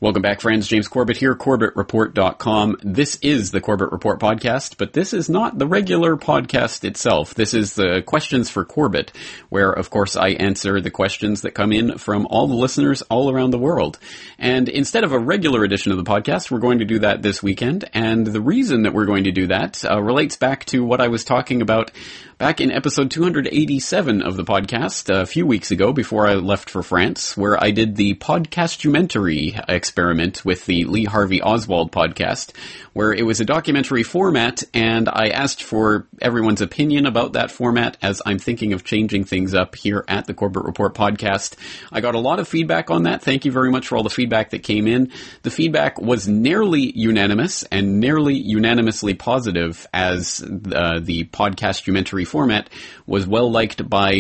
Welcome back, friends. James Corbett here, CorbettReport.com. This is the Corbett Report podcast, but this is not the regular podcast itself. This is the Questions for Corbett, where, of course, I answer the questions that come in from all the listeners all around the world. And instead of a regular edition of the podcast, we're going to do that this weekend. And the reason that we're going to do that relates back to what I was talking about back in episode 287 of the podcast a few weeks ago before I left for France, where I did the podcastumentary experiment with the Lee Harvey Oswald podcast, where it was a documentary format, and I asked for everyone's opinion about that format as I'm thinking of changing things up here at the Corbett Report podcast. I got a lot of feedback on that. Thank you very much for all the feedback that came in. The feedback was nearly unanimous and nearly unanimously positive, as the podcastumentary format was well liked by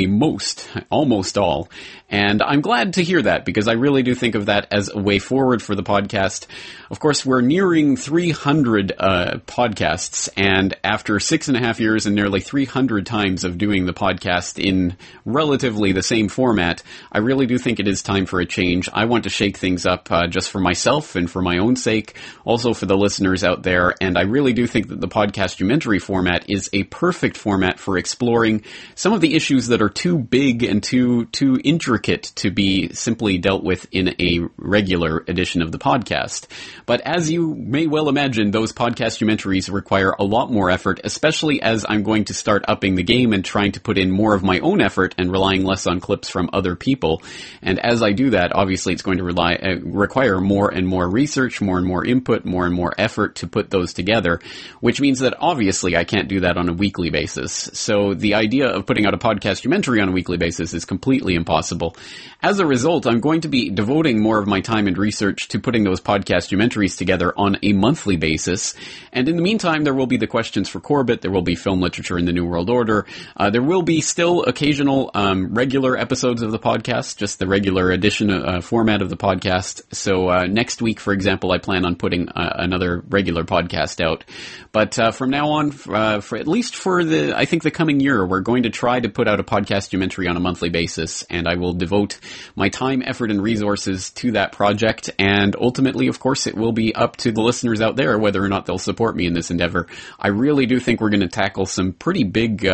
almost all. And I'm glad to hear that, because I really do think of that as a way forward for the podcast. Of course, we're nearing 300 podcasts, and after 6.5 years and nearly 300 times of doing the podcast in relatively the same format, I really do think it is time for a change. I want to shake things up just for myself and for my own sake, also for the listeners out there, and I really do think that the podcastumentary format is a perfect format for exploring some of the issues that are too big and too intricate to be simply dealt with in a regular edition of the podcast. But as you may well imagine, those podcastumentaries require a lot more effort, especially as I'm going to start upping the game and trying to put in more of my own effort and relying less on clips from other people. And as I do that, obviously it's going to require more and more research, more and more input, more and more effort to put those together, which means that obviously I can't do that on a weekly basis. So the idea of putting out a podcastumentary on a weekly basis is completely impossible. As a result, I'm going to be devoting more of my time and research to putting those podcastumentaries together on a monthly basis. And in the meantime, there will be the Questions for Corbett, there will be Film Literature in the New World Order, there will be still occasional regular episodes of the podcast, just the regular edition format of the podcast. So next week, for example, I plan on putting another regular podcast out. But from now on, for at least for the coming year, we're going to try to put out a podcastumentary on a monthly basis, and I will devote my time, effort, and resources to that project. And ultimately, of course, it will be up to the listeners out there whether or not they'll support me in this endeavor. I really do think we're going to tackle some pretty big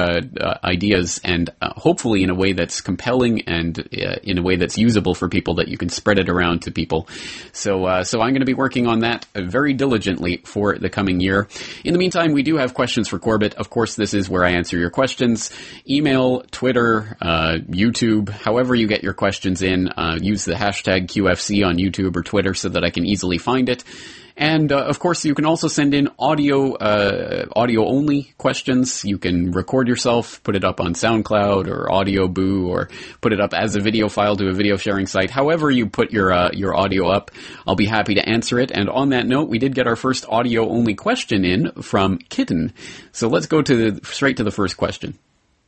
ideas, and hopefully in a way that's compelling and in a way that's usable for people, that you can spread it around to people. So I'm going to be working on that very diligently for the coming year. In the meantime, we do have Questions for Corbett. Of course, this is where I answer your questions. Email, Twitter, YouTube, however you get your questions in. Use the hashtag QFC on YouTube or Twitter so that I can easily find it. And, of course, you can also send in audio-only questions. You can record yourself, put it up on SoundCloud or Audio Boo, or put it up as a video file to a video sharing site. However you put your audio up, I'll be happy to answer it. And on that note, we did get our first audio-only question in from Kitten. So let's go straight to the first question.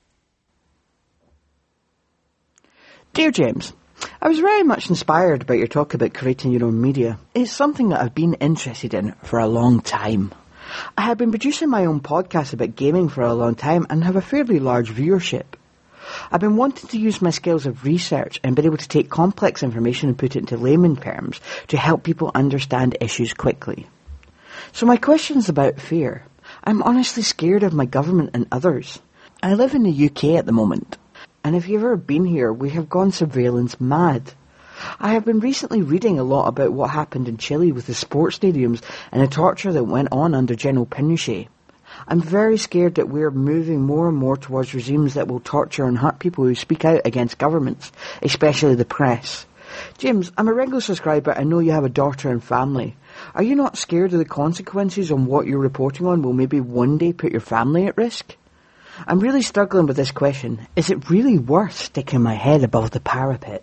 Dear James, I was very much inspired by your talk about creating your own media. It's something that I've been interested in for a long time. I have been producing my own podcast about gaming for a long time and have a fairly large viewership. I've been wanting to use my skills of research and been able to take complex information and put it into layman terms to help people understand issues quickly. So my question's about fear. I'm honestly scared of my government and others. I live in the UK at the moment. And if you've ever been here, we have gone surveillance mad. I have been recently reading a lot about what happened in Chile with the sports stadiums and the torture that went on under General Pinochet. I'm very scared that we're moving more and more towards regimes that will torture and hurt people who speak out against governments, especially the press. James, I'm a regular subscriber. I know you have a daughter and family. Are you not scared of the consequences on what you're reporting on will maybe one day put your family at risk? I'm really struggling with this question. Is it really worth sticking my head above the parapet?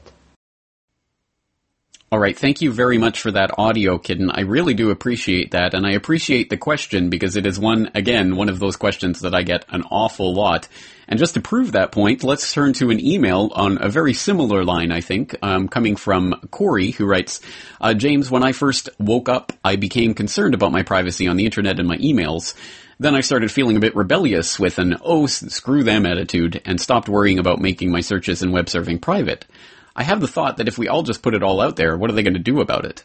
All right, thank you very much for that audio, Kitten. I really do appreciate that, and I appreciate the question because it is one of those questions that I get an awful lot. And just to prove that point, let's turn to an email on a very similar line, I think, coming from Corey, who writes, James, when I first woke up, I became concerned about my privacy on the internet and my emails. Then I started feeling a bit rebellious with an, screw them attitude, and stopped worrying about making my searches and web surfing private. I have the thought that if we all just put it all out there, what are they going to do about it?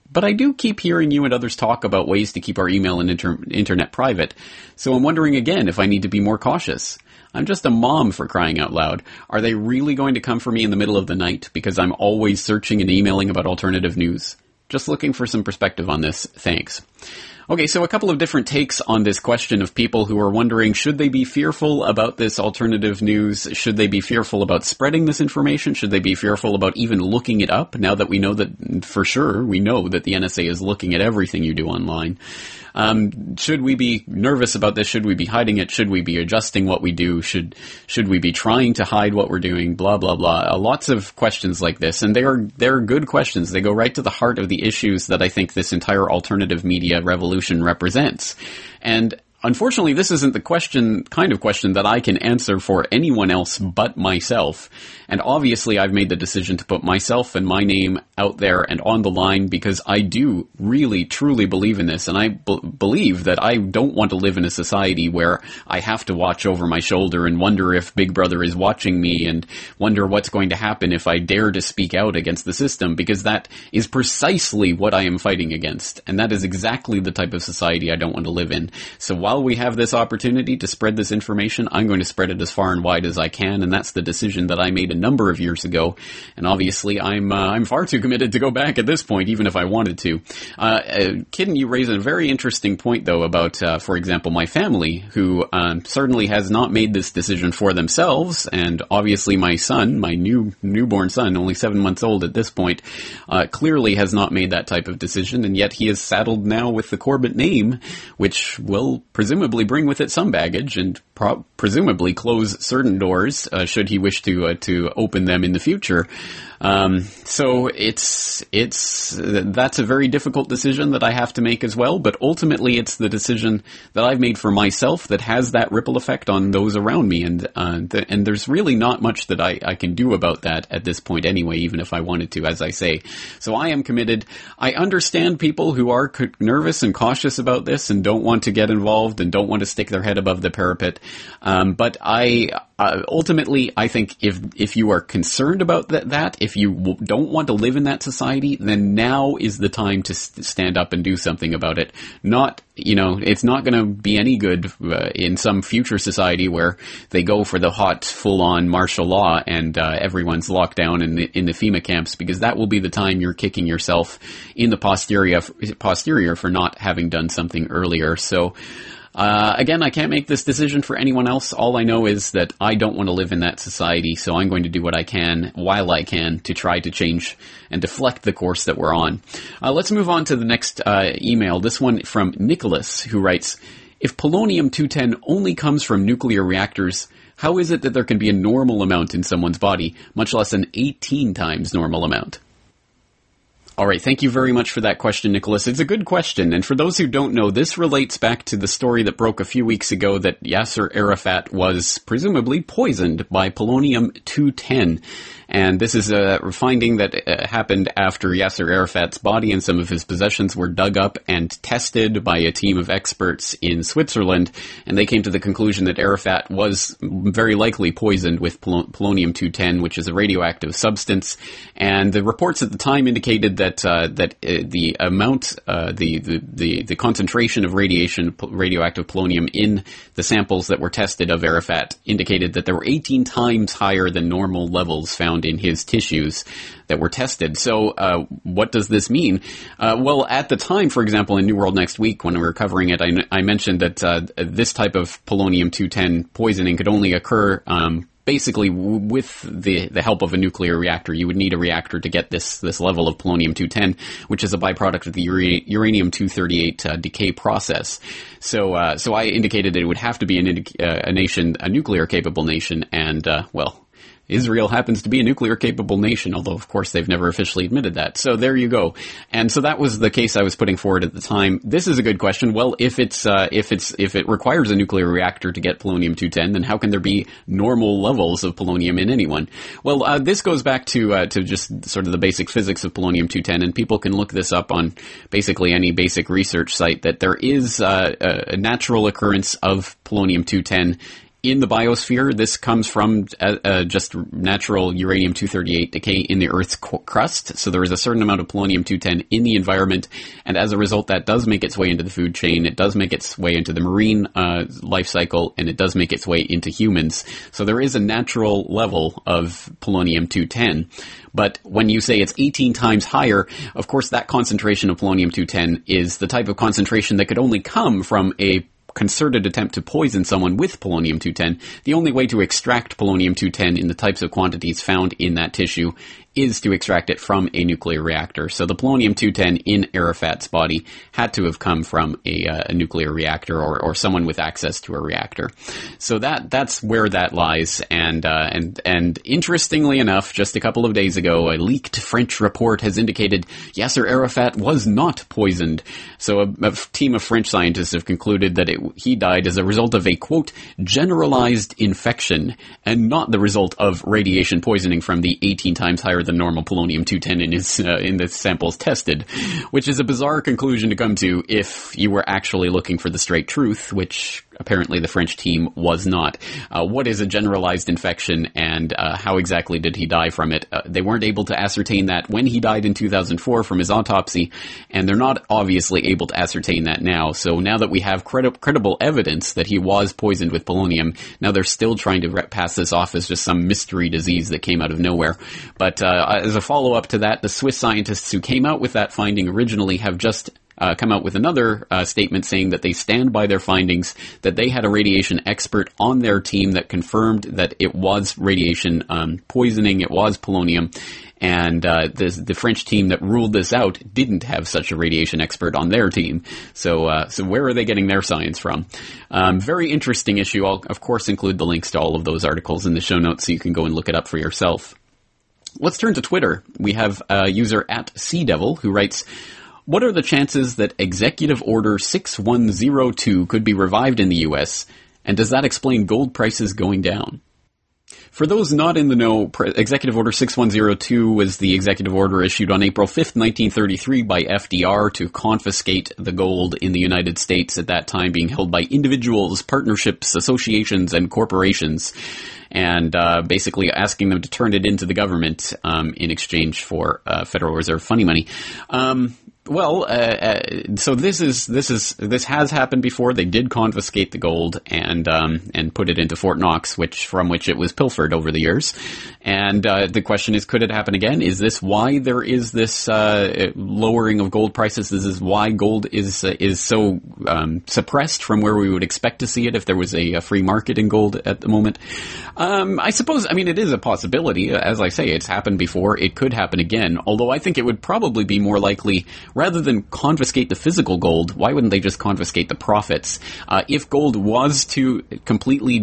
But I do keep hearing you and others talk about ways to keep our email and internet private. So I'm wondering again if I need to be more cautious. I'm just a mom, for crying out loud. Are they really going to come for me in the middle of the night because I'm always searching and emailing about alternative news? Just looking for some perspective on this. Thanks. Okay, so a couple of different takes on this question of people who are wondering, should they be fearful about this alternative news? Should they be fearful about spreading this information? Should they be fearful about even looking it up now that we know that, for sure, we know that the NSA is looking at everything you do online? Should we be nervous about this? Should we be hiding it? Should we be adjusting what we do? Should we be trying to hide what we're doing? Blah, blah, blah. Lots of questions like this. And they're good questions. They go right to the heart of the issues that I think this entire alternative media revolution represents. And unfortunately, this isn't the kind of question that I can answer for anyone else but myself. And obviously, I've made the decision to put myself and my name out there and on the line because I do really, truly believe in this. And I believe that I don't want to live in a society where I have to watch over my shoulder and wonder if Big Brother is watching me and wonder what's going to happen if I dare to speak out against the system, because that is precisely what I am fighting against. And that is exactly the type of society I don't want to live in. So while we have this opportunity to spread this information, I'm going to spread it as far and wide as I can, and that's the decision that I made a number of years ago. And obviously, I'm far too committed to go back at this point, even if I wanted to. Kitten, you raise a very interesting point, though, about, for example, my family, who certainly has not made this decision for themselves, and obviously my son, my newborn son, only 7 months old at this point, clearly has not made that type of decision, and yet he is saddled now with the Corbett name, which will presumably bring with it some baggage and presumably close certain doors should he wish to open them in the future. So that's a very difficult decision that I have to make as well, but ultimately it's the decision that I've made for myself that has that ripple effect on those around me, and there's really not much that I can do about that at this point anyway, even if I wanted to, as I say. So I am committed. I understand people who are nervous and cautious about this and don't want to get involved and don't want to stick their head above the parapet, but ultimately, I think if you are concerned about that, if you don't want to live in that society, then now is the time to stand up and do something about it. It's not going to be any good in some future society where they go for the hot, full-on martial law and everyone's locked down in the FEMA camps, because that will be the time you're kicking yourself in the posterior for not having done something earlier. So, again, I can't make this decision for anyone else. All I know is that I don't want to live in that society, so I'm going to do what I can while I can to try to change and deflect the course that we're on. Let's move on to the next email. This one from Nicholas, who writes, if polonium-210 only comes from nuclear reactors, how is it that there can be a normal amount in someone's body, much less an 18 times normal amount? All right, thank you very much for that question, Nicholas. It's a good question, and for those who don't know, this relates back to the story that broke a few weeks ago that Yasser Arafat was presumably poisoned by polonium-210. And this is a finding that happened after Yasser Arafat's body and some of his possessions were dug up and tested by a team of experts in Switzerland. And they came to the conclusion that Arafat was very likely poisoned with polonium-210, which is a radioactive substance. And the reports at the time indicated that the amount, the concentration of radioactive polonium in the samples that were tested of Arafat indicated that there were 18 times higher than normal levels found in his tissues that were tested. So what does this mean? Well, at the time, for example, in New World Next Week, when we were covering it, I mentioned that this type of polonium-210 poisoning could only occur basically with the help of a nuclear reactor. You would need a reactor to get this level of polonium-210, which is a byproduct of the uranium-238 decay process. So I indicated that it would have to be a nuclear-capable nation, and Israel happens to be a nuclear-capable nation, although, of course, they've never officially admitted that. So there you go. And so that was the case I was putting forward at the time. This is a good question. Well, if it requires a nuclear reactor to get polonium-210, then how can there be normal levels of polonium in anyone? Well, this goes back to just sort of the basic physics of polonium-210, and people can look this up on basically any basic research site, that there is a natural occurrence of polonium-210 in the biosphere. This comes from just natural uranium-238 decay in the Earth's crust. So there is a certain amount of polonium-210 in the environment, and as a result, that does make its way into the food chain. It does make its way into the marine life cycle, and it does make its way into humans. So there is a natural level of polonium-210. But when you say it's 18 times higher, of course, that concentration of polonium-210 is the type of concentration that could only come from a concerted attempt to poison someone with polonium-210. The only way to extract polonium-210 in the types of quantities found in that tissue is to extract it from a nuclear reactor. So the polonium-210 in Arafat's body had to have come from a nuclear reactor or someone with access to a reactor. So that's where that lies. And interestingly enough, just a couple of days ago, a leaked French report has indicated Yasser Arafat was not poisoned. So a team of French scientists have concluded that he died as a result of a, quote, generalized infection and not the result of radiation poisoning from the 18 times higher than normal polonium-210 in the samples tested, which is a bizarre conclusion to come to if you were actually looking for the straight truth, which apparently the French team was not. What is a generalized infection, and how exactly did he die from it? They weren't able to ascertain that when he died in 2004 from his autopsy, and they're not obviously able to ascertain that now. So now that we have credible evidence that he was poisoned with polonium, now they're still trying to pass this off as just some mystery disease that came out of nowhere. But as a follow-up to that, the Swiss scientists who came out with that finding originally have just come out with another statement saying that they stand by their findings, that they had a radiation expert on their team that confirmed that it was radiation poisoning, it was polonium, and the French team that ruled this out didn't have such a radiation expert on their team. So where are they getting their science from? Very interesting issue. I'll, of course, include the links to all of those articles in the show notes so you can go and look it up for yourself. Let's turn to Twitter. We have a user at @SeaDevil who writes, what are the chances that Executive Order 6102 could be revived in the U.S., and does that explain gold prices going down? For those not in the know, Executive Order 6102 was the executive order issued on April 5th, 1933 by FDR to confiscate the gold in the United States, at that time being held by individuals, partnerships, associations, and corporations, and basically asking them to turn it into the government in exchange for Federal Reserve funny money. So this has happened before. They did confiscate the gold and put it into Fort Knox, from which it was pilfered over the years. And the question is, could it happen again? Is this why there is this lowering of gold prices? Is this why gold is so suppressed from where we would expect to see it if there was a free market in gold at the moment? I suppose. I mean, it is a possibility. As I say, it's happened before. It could happen again. Although I think it would probably be more likely, rather than confiscate the physical gold, why wouldn't they just confiscate the profits? If gold was to completely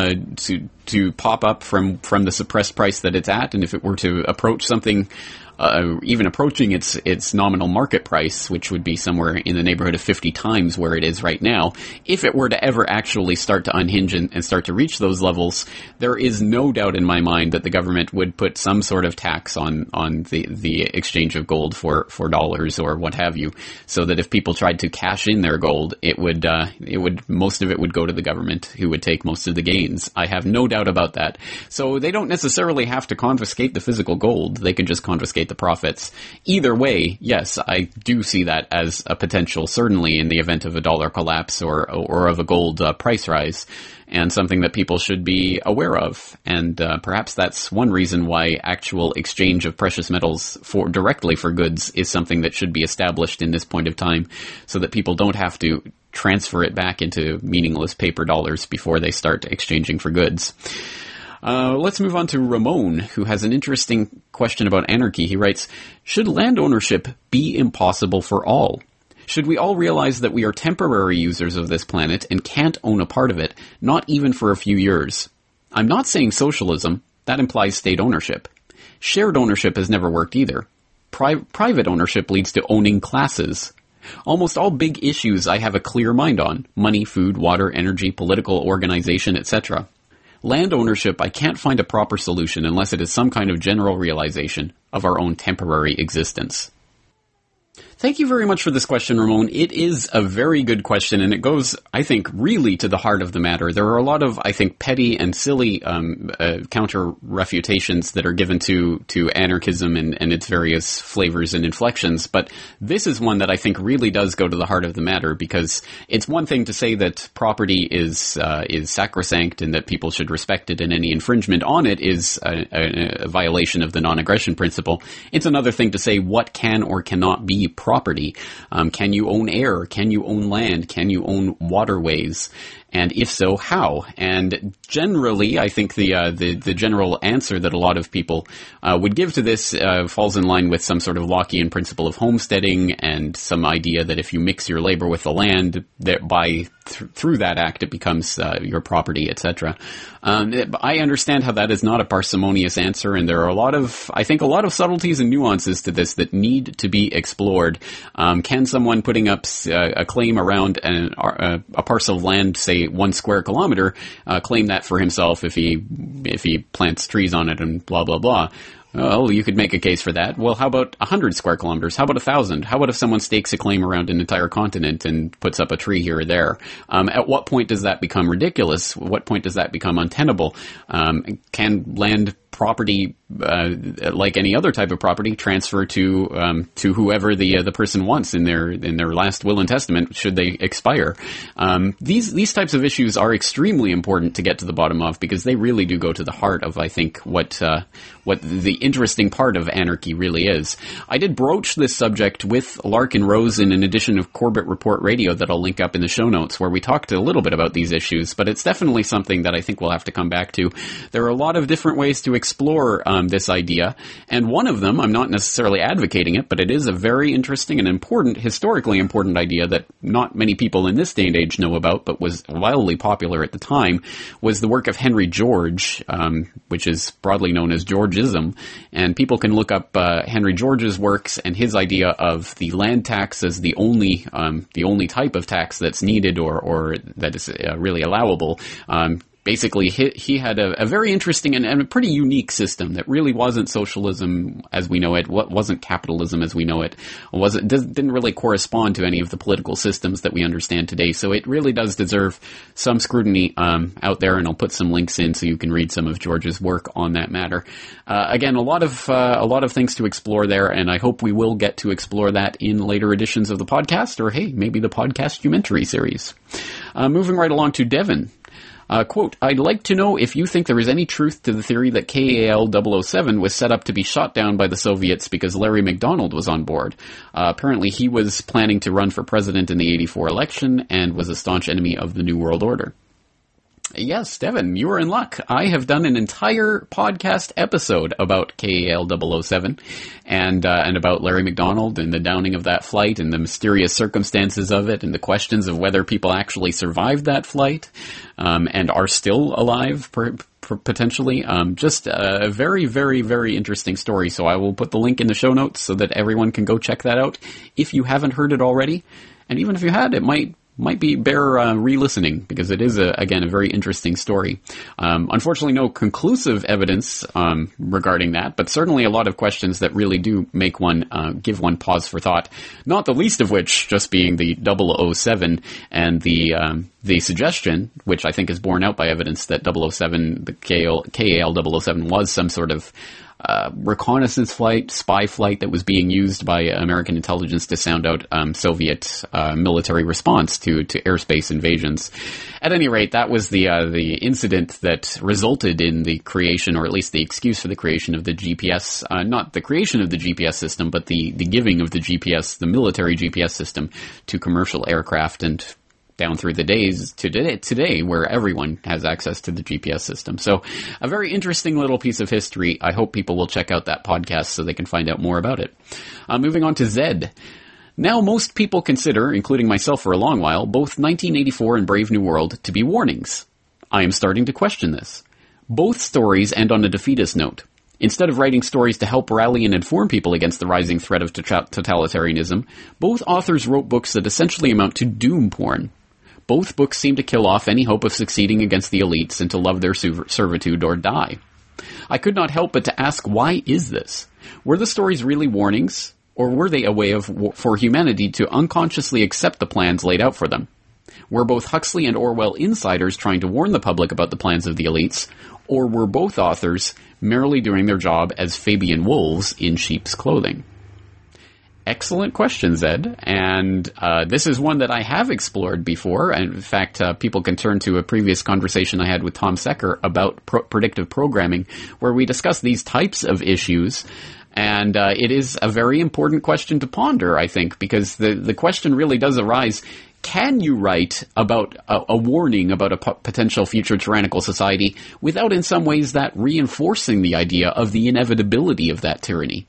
to pop up from the suppressed price that it's at, and if it were to approach something, even approaching its nominal market price, which would be somewhere in the neighborhood of 50 times where it is right now, if it were to ever actually start to unhinge and start to reach those levels, there is no doubt in my mind that the government would put some sort of tax on the exchange of gold for dollars or what have you, so that if people tried to cash in their gold, it would most of it would go to the government, who would take most of the gains. I have no doubt about that. So they don't necessarily have to confiscate the physical gold. They could just confiscate the profits. Either way, yes, I do see that as a potential, certainly in the event of a dollar collapse or of a gold price rise, and something that people should be aware of. And perhaps that's one reason why actual exchange of precious metals directly for goods is something that should be established in this point of time, so that people don't have to transfer it back into meaningless paper dollars before they start exchanging for goods. Let's move on to Ramon, who has an interesting question about anarchy. He writes, should land ownership be impossible for all? Should we all realize that we are temporary users of this planet and can't own a part of it, not even for a few years? I'm not saying socialism. That implies state ownership. Shared ownership has never worked either. Private ownership leads to owning classes. Almost all big issues I have a clear mind on: money, food, water, energy, political organization, etc. Land ownership, I can't find a proper solution unless it is some kind of general realization of our own temporary existence. Thank you very much for this question, Ramon. It is a very good question, and it goes, I think, really to the heart of the matter. There are a lot of, I think, petty and silly counter-refutations that are given to anarchism and its various flavors and inflections, but this is one that I think really does go to the heart of the matter, because it's one thing to say that property is sacrosanct and that people should respect it, and any infringement on it is a violation of the non-aggression principle. It's another thing to say what can or cannot be property. Can you own air? Can you own land? Can you own waterways? And if so, how? And generally, I think the general answer that a lot of people would give to this falls in line with some sort of Lockean principle of homesteading and some idea that if you mix your labor with the land, that through that act it becomes your property, etc. I understand how that is not a parsimonious answer, and there are a lot of subtleties and nuances to this that need to be explored. Can someone putting up a claim around a parcel of land, say 1 square kilometer, claim that for himself if he plants trees on it and blah blah blah? Oh, you could make a case for that. Well, how about 100 square kilometers? How about 1,000? How about if someone stakes a claim around an entire continent and puts up a tree here or there? At what point does that become ridiculous? What point does that become untenable? Can land property, like any other type of property, transfer to whoever the person wants in their last will and testament should they expire? These types of issues are extremely important to get to the bottom of, because they really do go to the heart of, I think, what the interesting part of anarchy really is. I did broach this subject with Larkin Rose in an edition of Corbett Report Radio that I'll link up in the show notes, where we talked a little bit about these issues, but it's definitely something that I think we'll have to come back to. There are a lot of different ways to explore this idea, and one of them, I'm not necessarily advocating it, but it is a very interesting and important, historically important idea that not many people in this day and age know about, but was wildly popular at the time, was the work of Henry George, which is broadly known as Georgism, and people can look up Henry George's works and his idea of the land tax as the only type of tax that's needed or that is really allowable. Basically, he had a very interesting and a pretty unique system that really wasn't socialism as we know it, wasn't capitalism as we know it, didn't really correspond to any of the political systems that we understand today. So it really does deserve some scrutiny out there, and I'll put some links in so you can read some of George's work on that matter. Again, a lot of things to explore there, and I hope we will get to explore that in later editions of the podcast, or hey, maybe the podcast-umentary series. Moving right along to Devin. Quote, I'd like to know if you think there is any truth to the theory that KAL 007 was set up to be shot down by the Soviets because Larry McDonald was on board. Apparently he was planning to run for president in the 84 election and was a staunch enemy of the New World Order. Yes, Devin, you are in luck. I have done an entire podcast episode about KAL 007 and about Larry McDonald and the downing of that flight and the mysterious circumstances of it and the questions of whether people actually survived that flight and are still alive, potentially. Just a very, very, very interesting story. So I will put the link in the show notes so that everyone can go check that out if you haven't heard it already. And even if you had, it might be bear re-listening, because it is, again, a very interesting story. Unfortunately, no conclusive evidence regarding that, but certainly a lot of questions that really do make one give one pause for thought, not the least of which just being the 007 and the suggestion, which I think is borne out by evidence, that 007, the KAL 007 was some sort of reconnaissance flight, spy flight that was being used by American intelligence to sound out Soviet military response to airspace invasions. At any rate, that was the incident that resulted in the creation, or at least the excuse for the creation of the GPS, not the creation of the GPS system, but the giving of the GPS, the military GPS system, to commercial aircraft, and down through the days to today, where everyone has access to the GPS system. So a very interesting little piece of history. I hope people will check out that podcast so they can find out more about it. Moving on to Zed. Now most people consider, including myself for a long while, both 1984 and Brave New World to be warnings. I am starting to question this. Both stories end on a defeatist note. Instead of writing stories to help rally and inform people against the rising threat of totalitarianism, both authors wrote books that essentially amount to doom porn. Both books seem to kill off any hope of succeeding against the elites and to love their servitude or die. I could not help but to ask, why is this? Were the stories really warnings? Or were they a way for humanity to unconsciously accept the plans laid out for them? Were both Huxley and Orwell insiders trying to warn the public about the plans of the elites, or were both authors merely doing their job as Fabian wolves in sheep's clothing? Excellent question, Zed, and this is one that I have explored before. And in fact, people can turn to a previous conversation I had with Tom Secker about predictive programming, where we discuss these types of issues. And it is a very important question to ponder, I think, because the question really does arise: can you write about a warning about a potential future tyrannical society without in some ways that reinforcing the idea of the inevitability of that tyranny?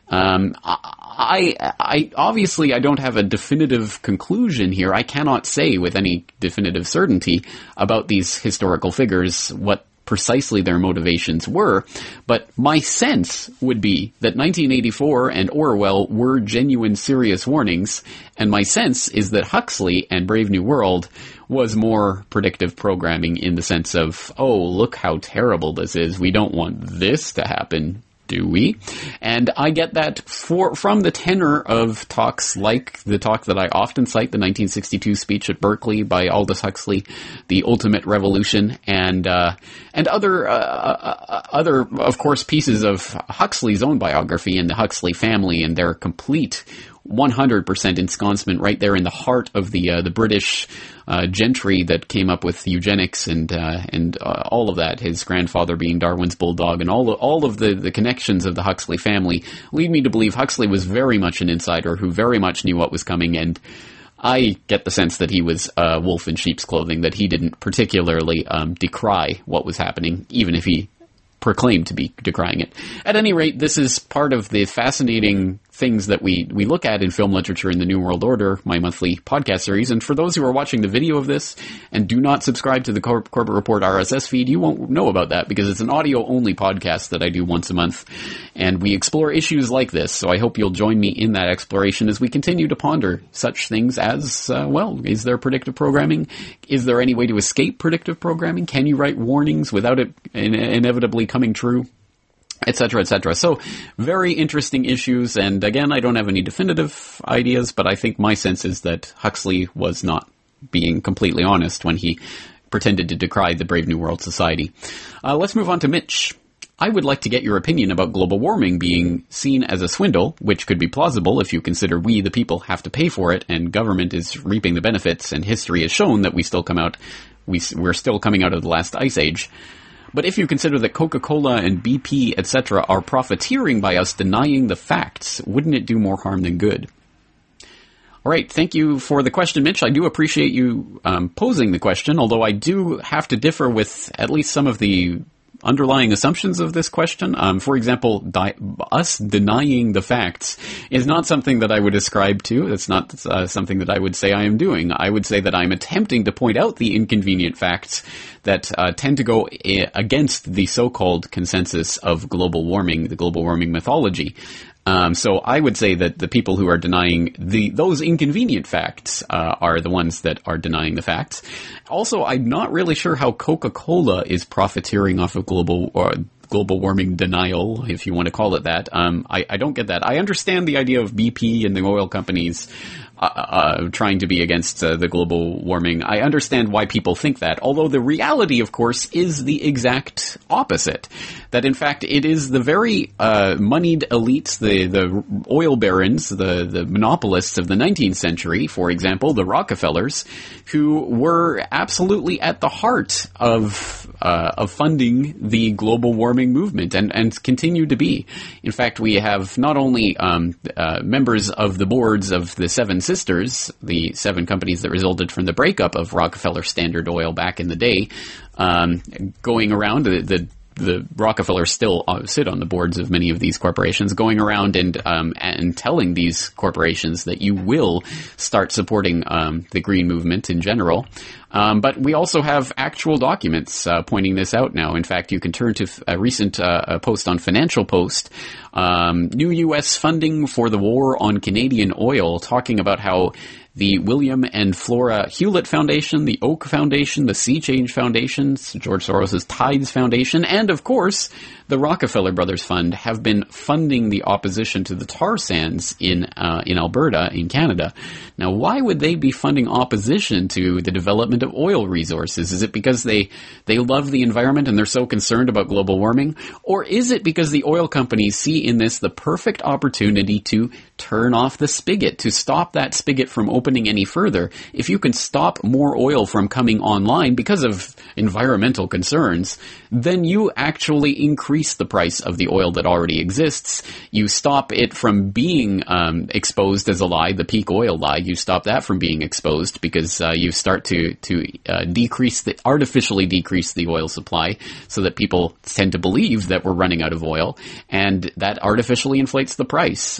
I obviously I don't have a definitive conclusion here. I cannot say with any definitive certainty about these historical figures what precisely their motivations were, but my sense would be that 1984 and Orwell were genuine serious warnings, and my sense is that Huxley and Brave New World was more predictive programming in the sense of, oh, look how terrible this is, we don't want this to happen, do we? And I get that from the tenor of talks like the talk that I often cite, the 1962 speech at Berkeley by Aldous Huxley, The Ultimate Revolution, and other, of course, pieces of Huxley's own biography and the Huxley family and their complete 100% ensconcement right there in the heart of the British gentry that came up with eugenics and all of that. His grandfather being Darwin's bulldog, and all of the connections of the Huxley family lead me to believe Huxley was very much an insider who very much knew what was coming. And I get the sense that he was a wolf in sheep's clothing, that he didn't particularly decry what was happening, even if he proclaimed to be decrying it. At any rate, this is part of the fascinating things that we look at in film literature in the New World Order, my monthly podcast series. And for those who are watching the video of this and do not subscribe to the Corbett Report RSS feed, you won't know about that because it's an audio-only podcast that I do once a month. And we explore issues like this. So I hope you'll join me in that exploration as we continue to ponder such things as, is there predictive programming? Is there any way to escape predictive programming? Can you write warnings without it inevitably coming true? Etc., etc. So, very interesting issues, and again, I don't have any definitive ideas, but I think my sense is that Huxley was not being completely honest when he pretended to decry the Brave New World Society. Let's move on to Mitch. I would like to get your opinion about global warming being seen as a swindle, which could be plausible if you consider we, the people, have to pay for it, and government is reaping the benefits, and history has shown that we're still coming out of the last ice age. But if you consider that Coca-Cola and BP, etc., are profiteering by us denying the facts, wouldn't it do more harm than good? All right, thank you for the question, Mitch. I do appreciate you posing the question, although I do have to differ with at least some of the underlying assumptions of this question. For example, us denying the facts is not something that I would ascribe to. It's not something that I would say I am doing. I would say that I'm attempting to point out the inconvenient facts that tend to go against the so-called consensus of global warming, the global warming mythology. So I would say that the people who are denying those inconvenient facts are the ones that are denying the facts. Also, I'm not really sure how Coca-Cola is profiteering off of global warming denial, if you want to call it that. I don't get that. I understand the idea of BP and the oil companies trying to be against the global warming. I understand why people think that, although the reality, of course, is the exact opposite. That, in fact, it is the very moneyed elites, the oil barons, the monopolists of the 19th century, for example, the Rockefellers, who were absolutely at the heart of funding the global warming movement and continue to be. In fact, we have not only members of the boards of the Seven Sisters, the 7 companies that resulted from the breakup of Rockefeller Standard Oil back in the day, going around, the Rockefellers still sit on the boards of many of these corporations, going around and telling these corporations that you will start supporting the green movement in general. But we also have actual documents pointing this out now. In fact, you can turn to a recent post on Financial Post, new U.S. funding for the war on Canadian oil, talking about how the William and Flora Hewlett Foundation, the Oak Foundation, the Sea Change Foundation, George Soros' Tides Foundation, and of course, the Rockefeller Brothers Fund have been funding the opposition to the tar sands in Alberta, in Canada. Now, why would they be funding opposition to the development of oil resources? Is it because they love the environment and they're so concerned about global warming? Or is it because the oil companies see in this the perfect opportunity to turn off the spigot, to stop that spigot from opening any further? If you can stop more oil from coming online because of environmental concerns, then you actually increase the price of the oil that already exists. You stop it from being exposed as a lie, the peak oil lie. You stop that from being exposed because you start to artificially decrease the oil supply so that people tend to believe that we're running out of oil, and that artificially inflates the price.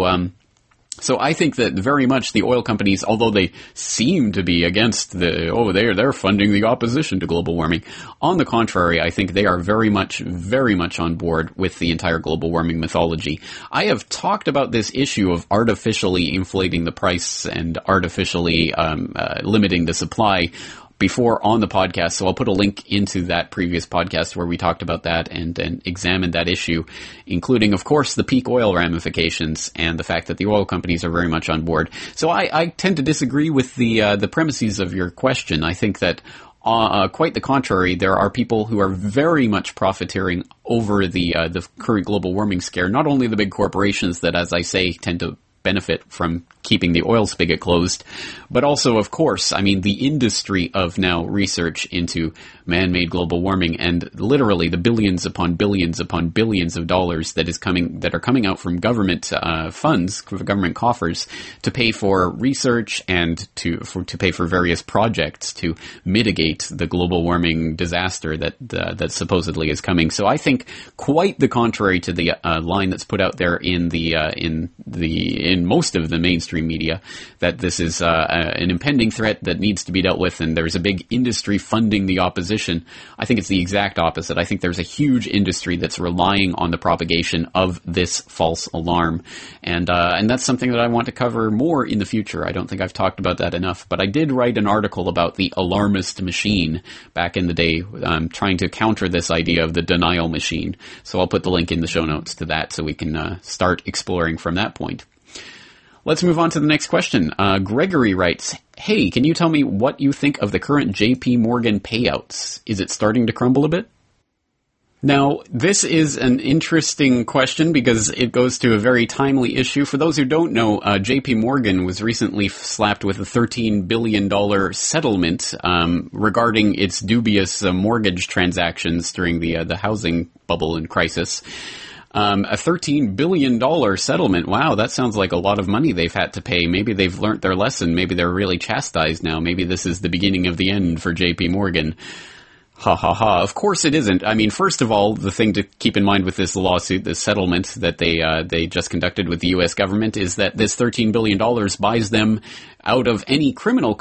So I think that very much the oil companies, although they seem to be against they're funding the opposition to global warming. On the contrary, I think they are very much on board with the entire global warming mythology. I have talked about this issue of artificially inflating the price and artificially limiting the supply before on the podcast, so I'll put a link into that previous podcast where we talked about that and examined that issue, including, of course, the peak oil ramifications and the fact that the oil companies are very much on board. So I tend to disagree with the premises of your question. I think that quite the contrary, there are people who are very much profiteering over the current global warming scare. Not only the big corporations that, as I say, tend to benefit from keeping the oil spigot closed, but also, of course, I mean, the industry of now research into man-made global warming and literally the billions upon billions upon billions of dollars that are coming out from government funds, government coffers, to pay for research and to pay for various projects to mitigate the global warming disaster that supposedly is coming. So I think quite the contrary to the line that's put out there in most of the mainstream media, that this is an impending threat that needs to be dealt with, and there's a big industry funding the opposition. I think it's the exact opposite. I think there's a huge industry that's relying on the propagation of this false alarm, and that's something that I want to cover more in the future. I don't think I've talked about that enough, but I did write an article about the alarmist machine back in the day, trying to counter this idea of the denial machine. So I'll put the link in the show notes to that so we can start exploring from that point. Let's move on to the next question. Gregory writes, hey, can you tell me what you think of the current JP Morgan payouts? Is it starting to crumble a bit? Now, this is an interesting question because it goes to a very timely issue. For those who don't know, JP Morgan was recently slapped with a $13 billion settlement regarding its dubious mortgage transactions during the housing bubble and crisis. A $13 billion settlement. Wow, that sounds like a lot of money they've had to pay. Maybe they've learnt their lesson. Maybe they're really chastised now. Maybe this is the beginning of the end for JP Morgan. Ha ha ha. Of course it isn't. I mean, first of all, the thing to keep in mind with this lawsuit, this settlement that they just conducted with the U.S. government, is that this $13 billion buys them out of any criminal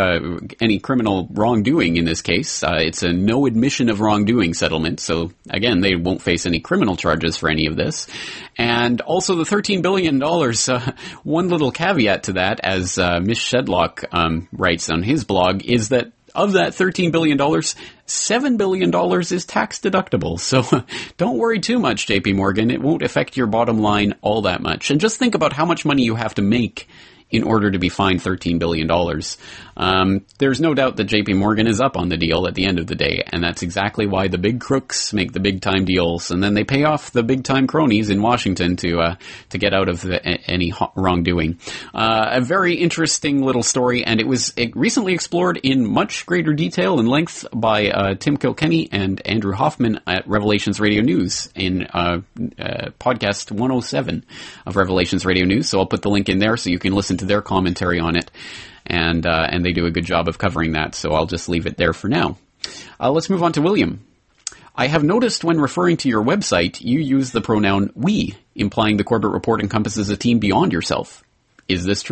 wrongdoing in this case. It's a no admission of wrongdoing settlement. So again, they won't face any criminal charges for any of this. And also the $13 billion, one little caveat to that, as Mish Shedlock writes on his blog, is that of that $13 billion, $7 billion is tax deductible. So don't worry too much, JP Morgan. It won't affect your bottom line all that much. And just think about how much money you have to make in order to be fined $13 billion. There's no doubt that JP Morgan is up on the deal at the end of the day, and that's exactly why the big crooks make the big time deals, and then they pay off the big time cronies in Washington to get out of any wrongdoing. A very interesting little story, and it recently explored in much greater detail and length by Tim Kilkenny and Andrew Hoffman at Revelations Radio News in podcast 107 of Revelations Radio News. So I'll put the link in there so you can listen to their commentary on it, and they do a good job of covering that, so I'll just leave it there for now. Let's move on to William. I have noticed when referring to your website, you use the pronoun we, implying the Corbett Report encompasses a team beyond yourself. Is this true?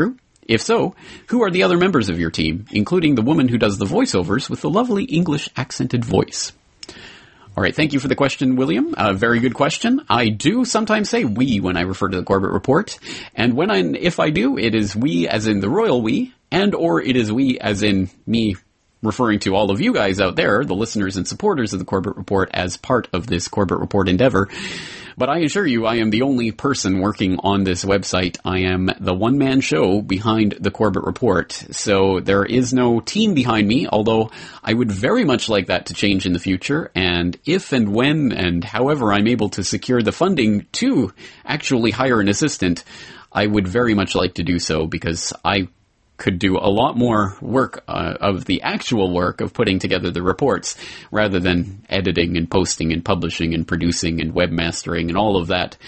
If so, who are the other members of your team, including the woman who does the voiceovers with the lovely English accented voice? All right, thank you for the question, William. Very good question. I do sometimes say we when I refer to the Corbett Report, and if I do, it is we as in the royal we, and or it is we as in me referring to all of you guys out there, the listeners and supporters of the Corbett Report, as part of this Corbett Report endeavor. But I assure you, I am the only person working on this website. I am the one-man show behind the Corbett Report. So there is no team behind me, although I would very much like that to change in the future. And if and when and however I'm able to secure the funding to actually hire an assistant, I would very much like to do so, because I could do a lot more work of the actual work of putting together the reports, rather than editing and posting and publishing and producing and webmastering and all of that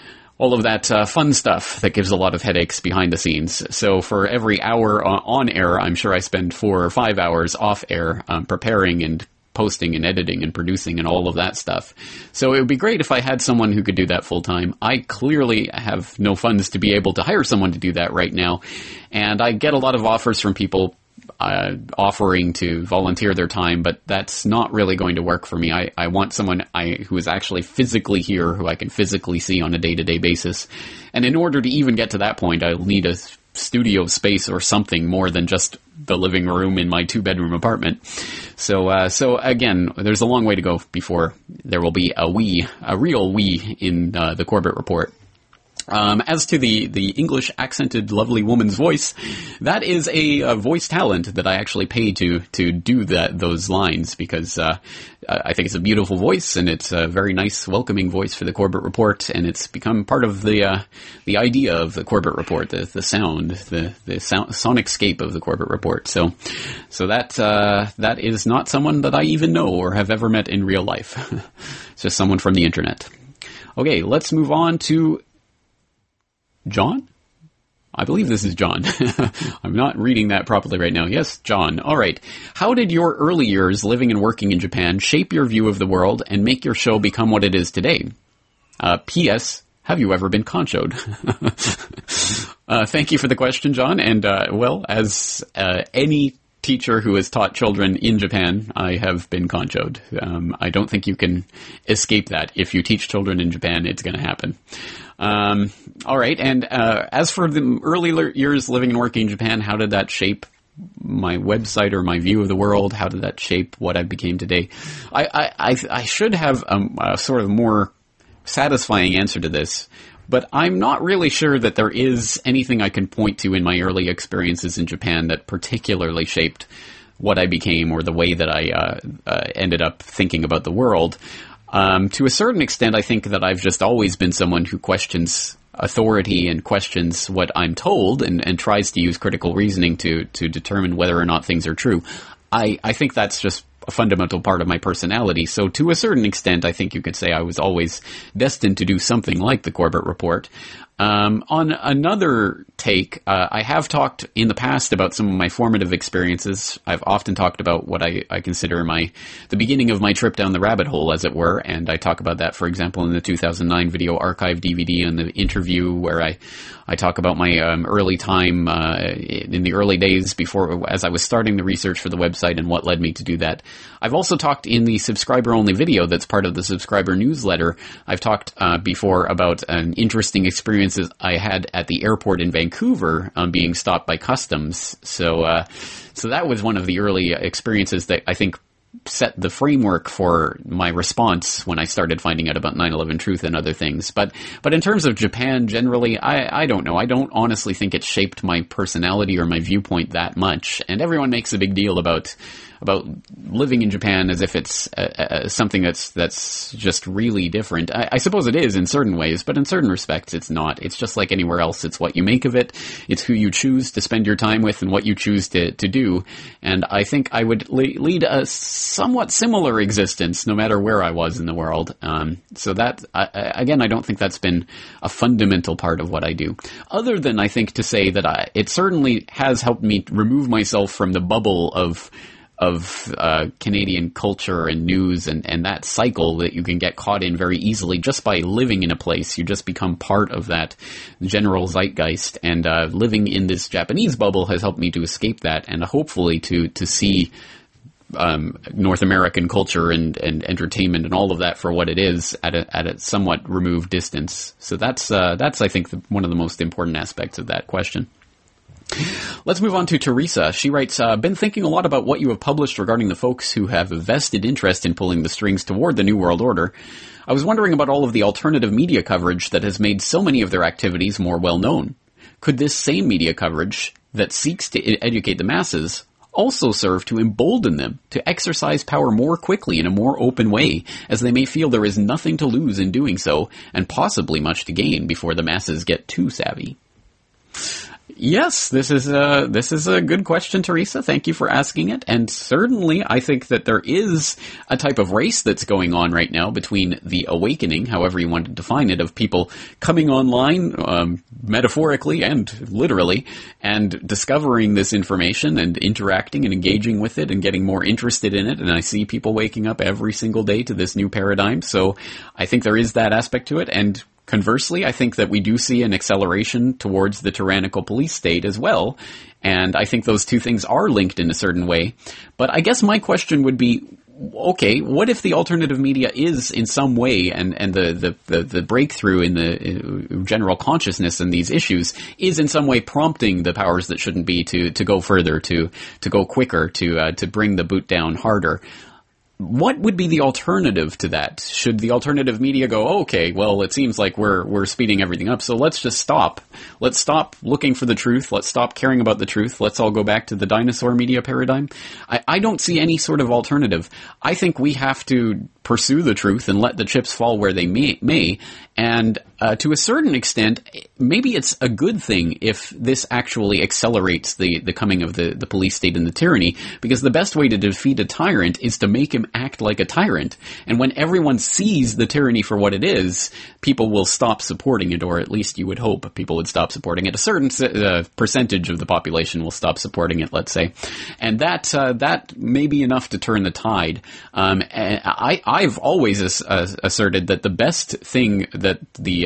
fun stuff that gives a lot of headaches behind the scenes. So for every hour on air, I'm sure I spend 4 or 5 hours off air preparing and posting and editing and producing and all of that stuff. So it would be great if I had someone who could do that full time. I clearly have no funds to be able to hire someone to do that right now. And I get a lot of offers from people offering to volunteer their time, but that's not really going to work for me. I want someone who is actually physically here, who I can physically see on a day-to-day basis. And in order to even get to that point, I'll need a studio space or something more than just the living room in my 2-bedroom apartment. So again, there's a long way to go before there will be a real we in the Corbett Report. As to the English accented lovely woman's voice, that is a voice talent that I actually pay to do those lines, because I think it's a beautiful voice, and it's a very nice, welcoming voice for the Corbett Report, and it's become part of the idea of the Corbett Report, the sound, the sonicscape of the Corbett Report. So that is not someone that I even know or have ever met in real life. It's just someone from the internet. Okay, let's move on to John? I believe this is John. I'm not reading that properly right now. Yes, John. All right. How did your early years living and working in Japan shape your view of the world and make your show become what it is today? P.S. Have you ever been conchoed? Thank you for the question, John. And, well, as any teacher who has taught children in Japan, I have been conchoed. I don't think you can escape that. If you teach children in Japan, it's going to happen. All right. And as for the early years living and working in Japan, how did that shape my website or my view of the world? How did that shape what I became today? I should have a sort of more satisfying answer to this, but I'm not really sure that there is anything I can point to in my early experiences in Japan that particularly shaped what I became or the way that I ended up thinking about the world. To a certain extent, I think that I've just always been someone who questions authority and questions what I'm told and tries to use critical reasoning to determine whether or not things are true. I think that's just a fundamental part of my personality. So to a certain extent, I think you could say I was always destined to do something like the Corbett Report. On another take, I have talked in the past about some of my formative experiences. I've often talked about what I consider the beginning of my trip down the rabbit hole, as it were, and I talk about that, for example, in the 2009 video archive DVD and the interview where I talk about my early time in the early days before, as I was starting the research for the website and what led me to do that. I've also talked in the subscriber-only video that's part of the subscriber newsletter. I've talked before about an interesting experiences I had at the airport in Vancouver being stopped by customs. So that was one of the early experiences that I think set the framework for my response when I started finding out about 9/11 Truth and other things. But in terms of Japan generally, I don't know. I don't honestly think it shaped my personality or my viewpoint that much. And everyone makes a big deal about living in Japan as if it's something that's just really different. I suppose it is in certain ways, but in certain respects it's not. It's just like anywhere else. It's what you make of it. It's who you choose to spend your time with and what you choose to do. And I think I would lead a somewhat similar existence no matter where I was in the world. So that, again, I don't think that's been a fundamental part of what I do. Other than, I think, to say that it certainly has helped me remove myself from the bubble of of Canadian culture and news and that cycle that you can get caught in very easily just by living in a place. You just become part of that general zeitgeist, and living in this Japanese bubble has helped me to escape that, and hopefully to see North American culture and entertainment and all of that for what it is at a somewhat removed distance. So that's I think one of the most important aspects of that question. Let's move on to Teresa. She writes, been thinking a lot about what you have published regarding the folks who have a vested interest in pulling the strings toward the New World Order. I was wondering about all of the alternative media coverage that has made so many of their activities more well known. Could this same media coverage that seeks to educate the masses also serve to embolden them to exercise power more quickly in a more open way, as they may feel there is nothing to lose in doing so, and possibly much to gain before the masses get too savvy? Yes, this is a good question, Teresa. Thank you for asking it. And certainly, I think that there is a type of race that's going on right now between the awakening, however you want to define it, of people coming online, metaphorically and literally, and discovering this information and interacting and engaging with it and getting more interested in it. And I see people waking up every single day to this new paradigm. So I think there is that aspect to it. And conversely, I think that we do see an acceleration towards the tyrannical police state as well, and I think those two things are linked in a certain way. But I guess my question would be, okay, what if the alternative media is in some way, and the breakthrough in the general consciousness in these issues is in some way prompting the powers that shouldn't be to go further, to go quicker, to bring the boot down harder? What would be the alternative to that? Should the alternative media go, okay, well, it seems like we're speeding everything up, so let's just stop. Let's stop looking for the truth. Let's stop caring about the truth. Let's all go back to the dinosaur media paradigm. I don't see any sort of alternative. I think we have to pursue the truth and let the chips fall where they may. And to a certain extent, maybe it's a good thing if this actually accelerates the coming of the police state and the tyranny, because the best way to defeat a tyrant is to make him act like a tyrant. And when everyone sees the tyranny for what it is, people will stop supporting it, or at least you would hope people would stop supporting it. A certain percentage of the population will stop supporting it, let's say. And that may be enough to turn the tide. I've always asserted that the best thing that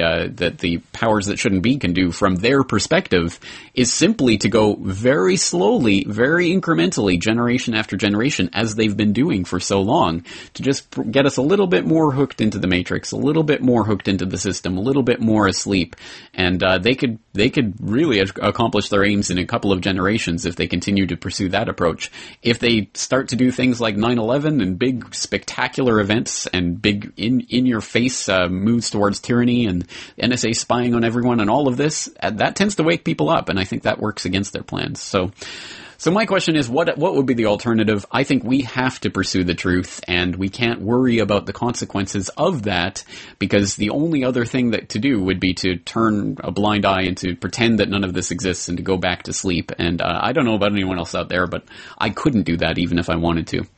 the powers that shouldn't be can do from their perspective is simply to go very slowly, very incrementally, generation after generation, as they've been doing for so long, to just get us a little bit more hooked into the matrix, a little bit more hooked into the system, a little bit more asleep, and they could really accomplish their aims in a couple of generations if they continue to pursue that approach. If they start to do things like 9/11 and big spectacular events and big in-your-face moves towards tyranny and NSA spying on everyone and all of this, that tends to wake people up, and I think that works against their plans. So my question is, what would be the alternative? I think we have to pursue the truth, and we can't worry about the consequences of that, because the only other thing to do would be to turn a blind eye and to pretend that none of this exists and to go back to sleep. And I don't know about anyone else out there, but I couldn't do that even if I wanted to.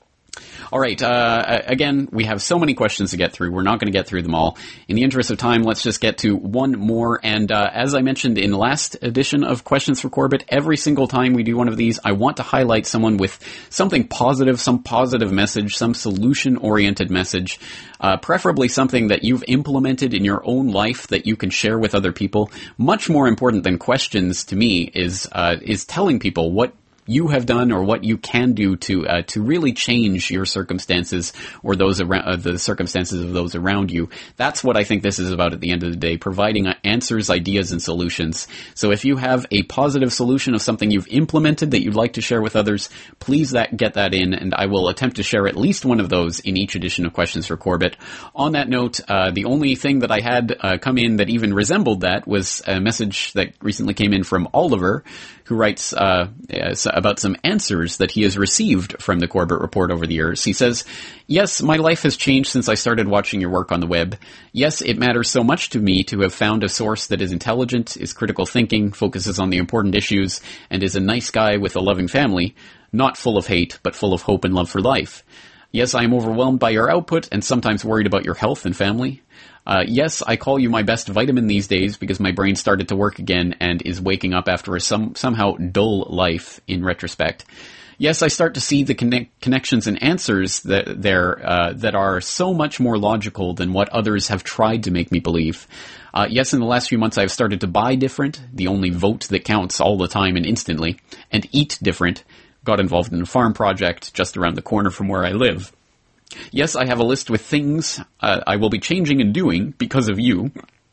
All right, again, we have so many questions to get through. We're not going to get through them all. In the interest of time, let's just get to one more. And as I mentioned in the last edition of Questions for Corbett, every single time we do one of these, I want to highlight someone with something positive, some positive message, some solution-oriented message, preferably something that you've implemented in your own life that you can share with other people. Much more important than questions to me is telling people what you have done or what you can do to really change your circumstances or those around the circumstances of those around you. That's what I think this is about at the end of the day, providing answers, ideas, and solutions. So if you have a positive solution of something you've implemented that you'd like to share with others, please get that in, and I will attempt to share at least one of those in each edition of Questions for Corbett. On that note, the only thing that I had come in that even resembled that was a message that recently came in from Oliver, who writes about some answers that he has received from the Corbett Report over the years. He says, "Yes, my life has changed since I started watching your work on the web. Yes, it matters so much to me to have found a source that is intelligent, is critical thinking, focuses on the important issues, and is a nice guy with a loving family, not full of hate, but full of hope and love for life. Yes, I am overwhelmed by your output and sometimes worried about your health and family. Yes, I call you my best vitamin these days because my brain started to work again and is waking up after a somehow dull life in retrospect. Yes, I start to see the connections and answers that are so much more logical than what others have tried to make me believe. Yes, in the last few months I've started to buy different, the only vote that counts all the time and instantly, and eat different. Got involved in a farm project just around the corner from where I live. Yes, I have a list with things I will be changing and doing because of you.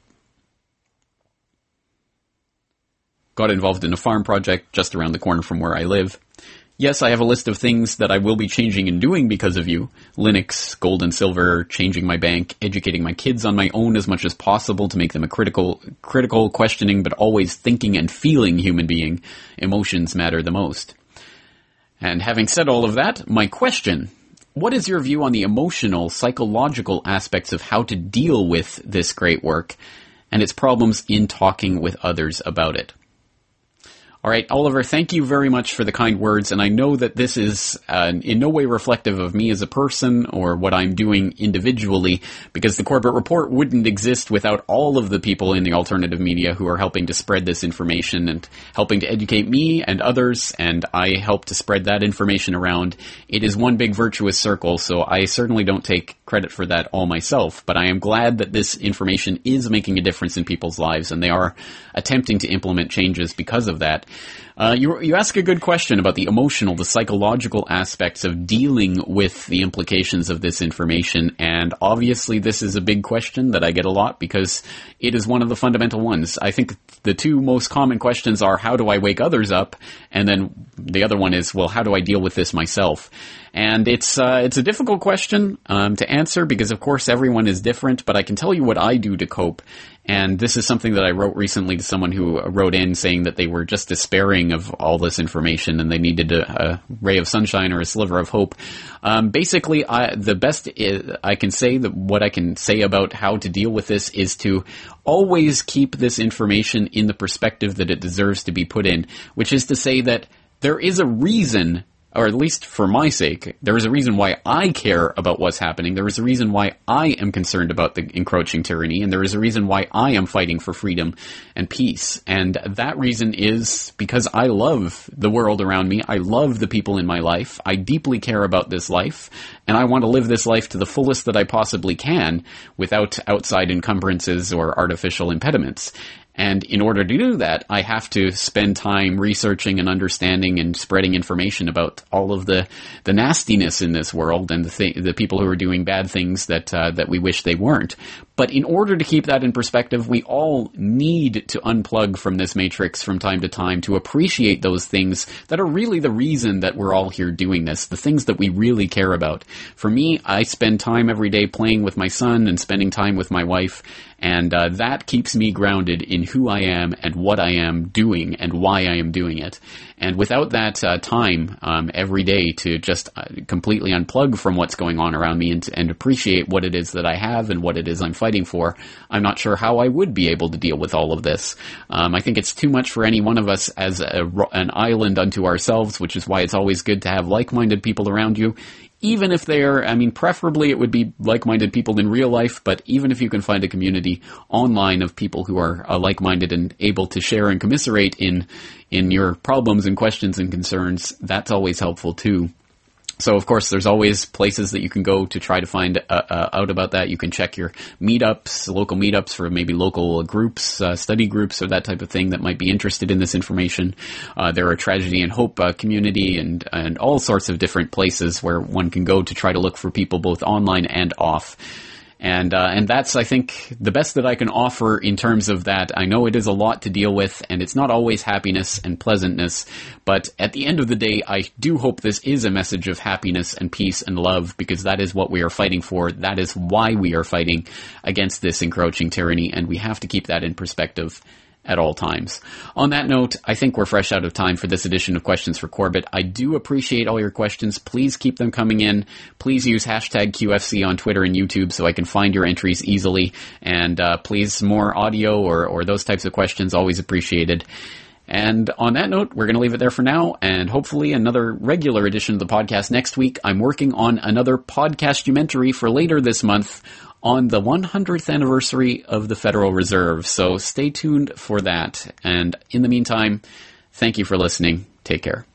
Got involved in a farm project just around the corner from where I live. Yes, I have a list of things that I will be changing and doing because of you. Linux, gold and silver, changing my bank, educating my kids on my own as much as possible to make them a critical, questioning, but always thinking and feeling human being. Emotions matter the most. And having said all of that, my question: what is your view on the emotional, psychological aspects of how to deal with this great work and its problems in talking with others about it? All right, Oliver, thank you very much for the kind words, and I know that this is in no way reflective of me as a person or what I'm doing individually, because the Corbett Report wouldn't exist without all of the people in the alternative media who are helping to spread this information and helping to educate me and others, and I help to spread that information around. It is one big virtuous circle, so I certainly don't take credit for that all myself, but I am glad that this information is making a difference in people's lives, and they are attempting to implement changes because of that. You ask a good question about the emotional, the psychological aspects of dealing with the implications of this information, and obviously this is a big question that I get a lot because it is one of the fundamental ones. I think the two most common questions are, how do I wake others up? And then the other one is, well, how do I deal with this myself? And it's a difficult question to answer because, of course, everyone is different, but I can tell you what I do to cope. And this is something that I wrote recently to someone who wrote in saying that they were just despairing of all this information and they needed a ray of sunshine or a sliver of hope. Basically, the best I can say, that what I can say about how to deal with this is to always keep this information in the perspective that it deserves to be put in, which is to say that there is a reason, or at least for my sake, there is a reason why I care about what's happening. There is a reason why I am concerned about the encroaching tyranny, and there is a reason why I am fighting for freedom and peace. And that reason is because I love the world around me. I love the people in my life. I deeply care about this life, and I want to live this life to the fullest that I possibly can without outside encumbrances or artificial impediments. And in order to do that, I have to spend time researching and understanding and spreading information about all of the nastiness in this world and the people who are doing bad things that we wish they weren't. But in order to keep that in perspective, we all need to unplug from this matrix from time to time to appreciate those things that are really the reason that we're all here doing this, the things that we really care about. For me, I spend time every day playing with my son and spending time with my wife, and that keeps me grounded in who I am and what I am doing and why I am doing it. And without that time every day to just completely unplug from what's going on around me and appreciate what it is that I have and what it is I'm fighting for, I'm not sure how I would be able to deal with all of this. I think it's too much for any one of us as an island unto ourselves, which is why it's always good to have like-minded people around you. Even if they're, preferably it would be like-minded people in real life, but even if you can find a community online of people who are like-minded and able to share and commiserate in your problems and questions and concerns, that's always helpful too. So, of course, there's always places that you can go to try to find out about that. You can check your meetups, local meetups for maybe local groups, study groups, or that type of thing that might be interested in this information. There are Tragedy and Hope community and all sorts of different places where one can go to try to look for people both online and off. And that's, I think, the best that I can offer in terms of that. I know it is a lot to deal with, and it's not always happiness and pleasantness, but at the end of the day, I do hope this is a message of happiness and peace and love, because that is what we are fighting for. That is why we are fighting against this encroaching tyranny, and we have to keep that in perspective at all times. On that note, I think we're fresh out of time for this edition of Questions for Corbett. I do appreciate all your questions. Please keep them coming in. Please use hashtag QFC on Twitter and YouTube so I can find your entries easily. And please, more audio or those types of questions, always appreciated. And on that note, we're going to leave it there for now, and hopefully another regular edition of the podcast next week. I'm working on another podcastumentary for later this month on the 100th anniversary of the Federal Reserve, so stay tuned for that. And in the meantime, thank you for listening. Take care.